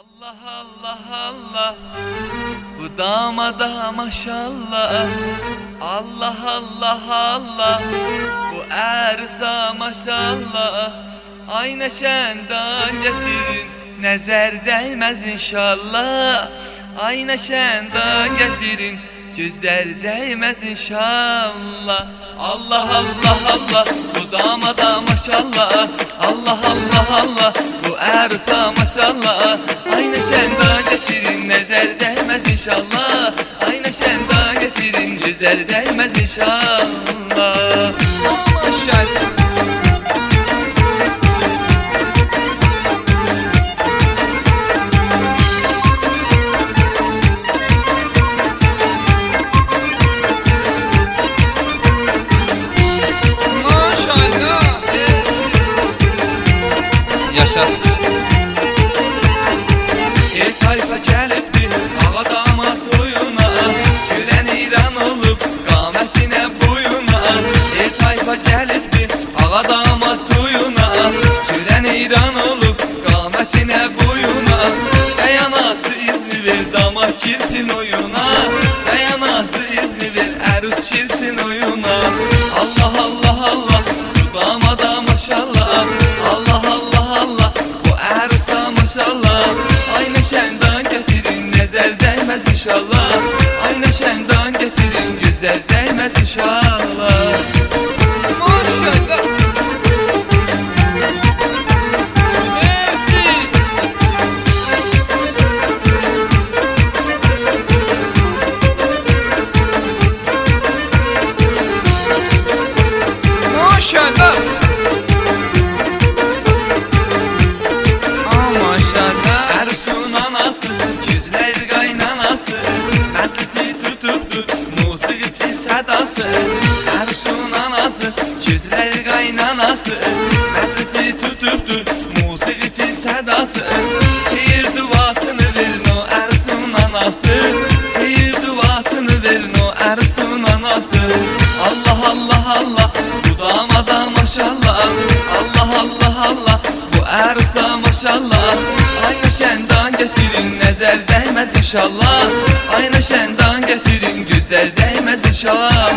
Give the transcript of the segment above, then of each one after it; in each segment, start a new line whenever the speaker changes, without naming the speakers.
Allah Allah Allah, bu damada maşallah. Allah Allah Allah, bu erza maşallah. Ay neşenden getirin, nəzər değmez inşallah. Ay neşenden getirin, gözler değmez inşallah. Allah Allah Allah, bu damada maşallah. Allah Allah Allah, bu erza maşallah. Ay neşenden getirin, nəzər değmez inşallah. Ay neşenden getirin, gözler değmez inşallah. Maşallah. Yaşasın. Tayfa gəlibdi ağa damat oyuna, gülən İran olub qamətinə boyuna. Tayfa gəlibdi ağa damat oyuna, gülən İran olub qamətinə boyuna. Əyanası izni ver damat girsin oyuna, əyanası izni ver əruz girsin oyuna. Allah Allah Allah, bu damada maşallah. Allah Allah Allah, bu ərusa maşallah. Ay neşenden getirin, nəzər değmez inşallah. Ay neşenden getirin, gözler değmez inşallah. Maşallah. Merci. Maşallah. Ersun anası, gözler qaynanası, mədrisi tutubdur, musiqiçi sədası. Xeyir duasını verin o Ersun anası, xeyir duasını verin o Ersun anası. Allah Allah Allah, bu damada maşallah. Allah Allah Allah, bu Ersa maşallah. Ay neşenden getirin, nəzər değmez inşallah. Ay neşenden getirin, gözler değmez inşallah.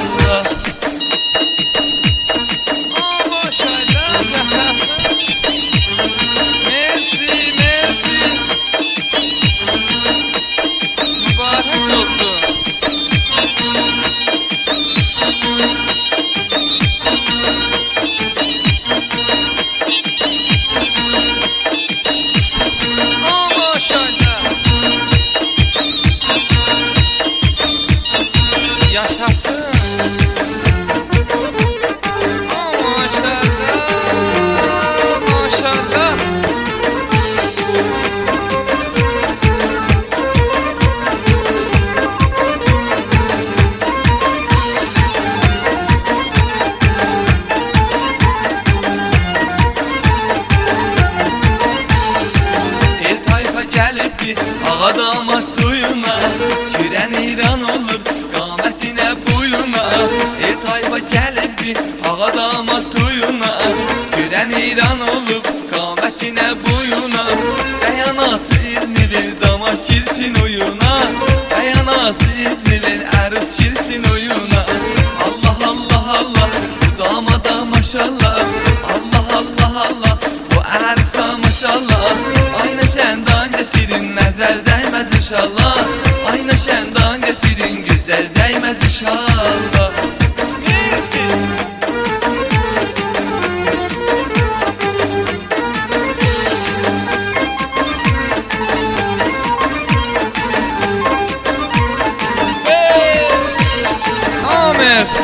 Ağa damat toyuna, girən İran olur qamətinə boyuna. Tayfa gəlibdi ağa damat toyuna, girən İran olub qamətinə boyuna. Əyanası izni ver damat girsin oyuna, əyanası izni ver əruz girsin oyuna. Allah Allah Allah, bu damada maşallah. Allah Allah Allah, bu ərsa maşallah. Ay neşenden getirin, nəzər değmez inşallah. Ay neşenden getirin, gözler değmez inşallah. Merci. Merci.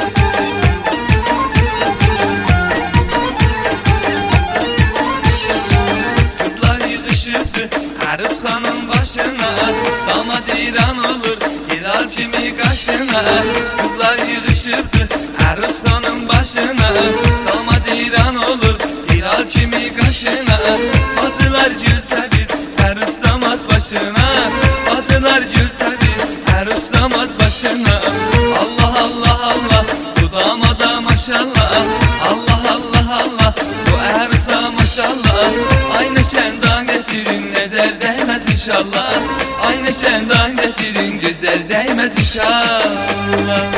Eruz xanın başına, damad İran olur hilal kimi qaşına. Kızlar yığışıbdı Eruz xanın başına, damad İran olur hilal kimi qaşına. Bacılar gülsə bir Eruz damad başına, bacılar gülsə bir Eruz damad başına. Allah Allah Allah, bu damada maşallah. Allah Allah Allah, bu Erusa maşallah. Ay neşenden getirin, nəzər değmez inşallah. Ay neşenden getirin güzel değmez inşallah.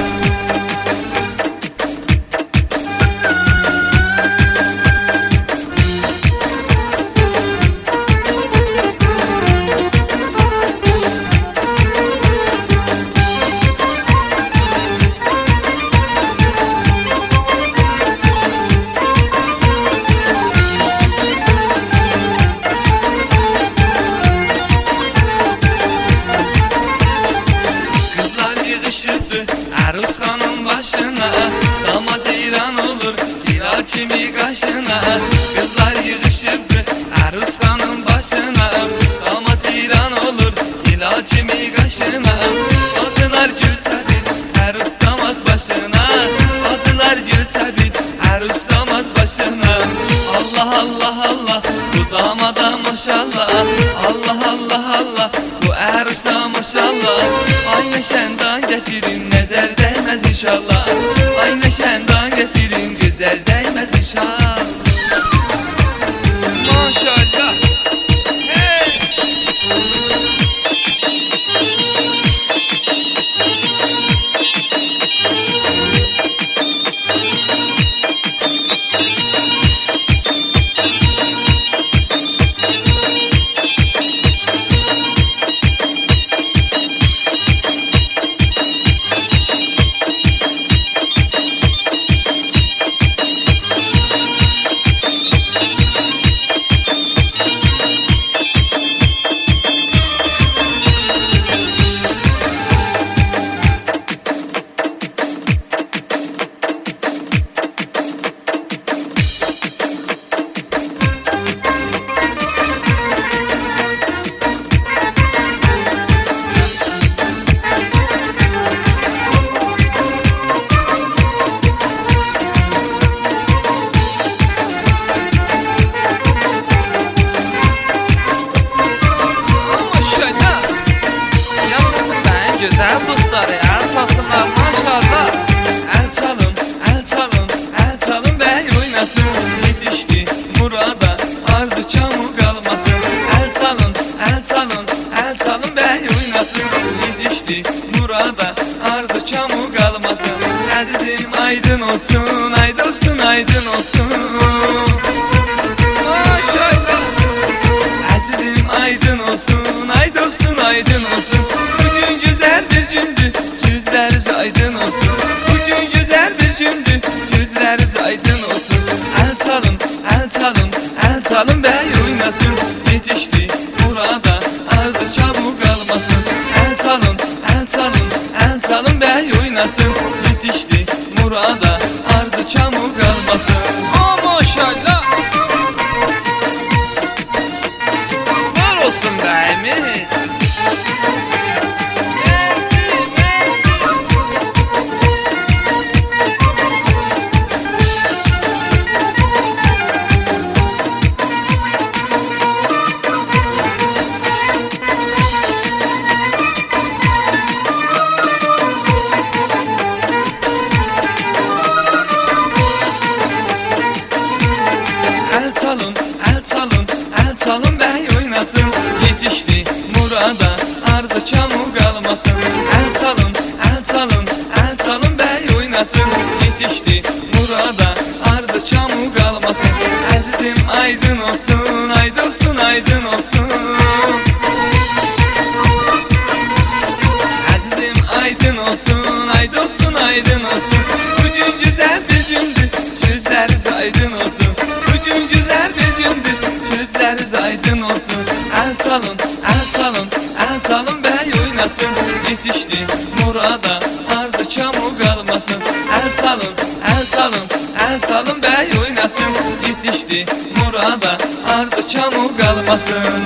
Arus hanım başına, damat İran olur hilal kimi kaşına. Kızlar yığışıptı Arus hanım başına, damat İran olur hilal kimi kaşına. Acılar gülse bir Arus damat başına, acılar gülse bir Arus damat başına. Allah Allah Allah bu damada maşallah, Allah Allah Allah bu Arus'a maşallah. Ay neşenden getirin nezer değmez inşallah. Ay neşenden getirin güzel değmez inşallah. Maşallah. Hey. Güzel dostları el salsınlar maşallah. El çalın, el çalın, el çalın bey oynasın. Yetişti murada arzu çamur kalmasın. El çalın, el çalın, el çalın bey oynasın. Yetişti murada arzu çamur kalmasın. Azizim aydın olsun, aydın olsun, aydın olsun. Maşallah. Azizim aydın olsun, aydın olsun, aydın olsun. Bugün güzel bir gündü, yüzleriniz aydın olsun. Bugün güzel bir gündü, yüzleriniz aydın olsun. El çalın, el çalın, el çalın bey oynasın. Yetişti burada ardı çabuk kalmasın. El çalın, el çalın, el çalın bey oynasın. Yetişti murada ardı çabuk kalmasın. Oh maşallah. Var olsun beyimiz. El çalın, el çalın, el çalın bey oynasın. Yetişti murada ardı çamur kalmasın. El çalın, el çalın, el çalın bey oynasın. Yetişti murada ardı çamur kalmasın. Azizim aydın olsun, aydın olsun, aydın olsun. Azizim aydın olsun, aydın olsun, aydın olsun. Bugün güzel bir gündü, yüzleriniz aydın olsun. Bugün güzel bir gündü, yüzleriniz aydın olsun. El çalın, el çalın, el çalın bey oynasın. Yetişti murada ardı çamur kalmasın. El çalın, el çalın, el çalın bey oynasın. Yetişti murada ardı çamur kalmasın.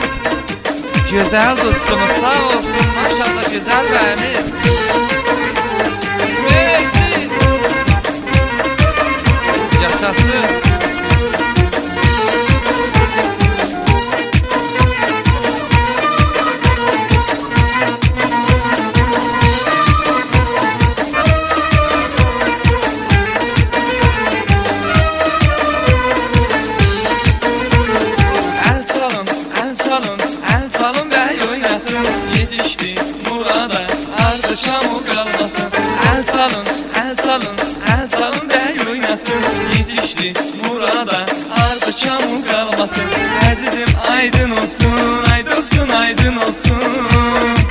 Güzel dostumuz sağ olsun maşallah güzel beyimiz. ardı çamur kalmasın. El salın, el salın, el salın bey oynasın. Yetişti murada ardı çamur kalmasın. Əzizim aydın olsun, aydın olsun, aydın olsun.